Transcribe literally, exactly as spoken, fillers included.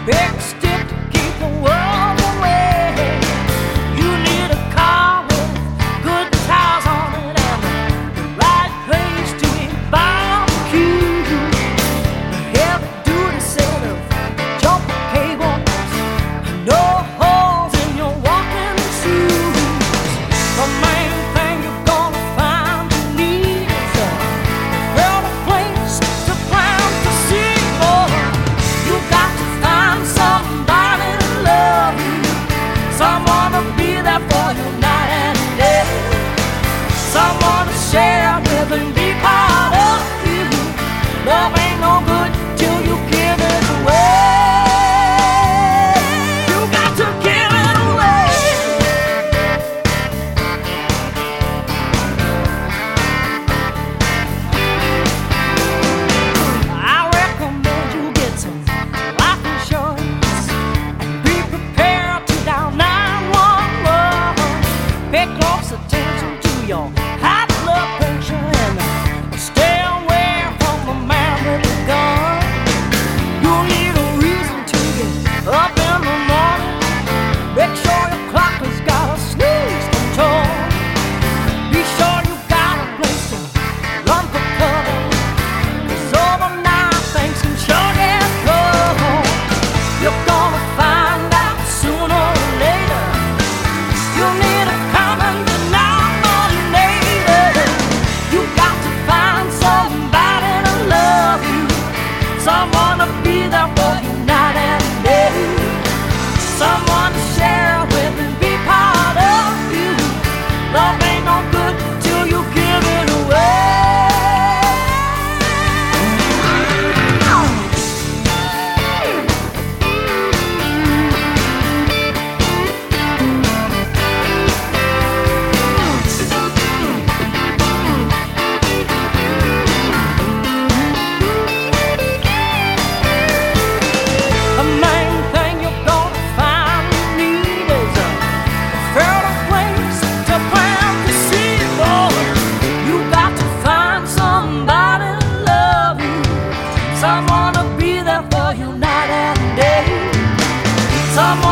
Big stick to keep the world away. You need a car with good tires on it and the right place to eat barbecue. A heavy-duty set of jumper cables, no holes in your walking shoes. The main thing you're gonna find you need is a better place to plant the seed, boy. You got to find somebody to love you, someone to be there for you night and day, someone to share with and be part of you. Love ain't no good till you give it away. You got to give it away. I recommend you get some life insurance and be prepared to dial nine one one. Pay close attention to your high blood pressure and stay away from the man with the gun. You need a reason to get up in the morning. Make sure your clock has got a snooze control. Be sure you got a place to run for cover, 'cause overnight things can sure get cold. You're gonna find out sooner or later. You need a common denominator. You got to find somebody to love you, someone to be there for you night and day, someone to share with and be part of you. Love ain't no good till you give it away. The main thing you're gonna find you need is a fertile place to plant the seed, boy. You got to find somebody to love you, someone to be there for you night and day, someone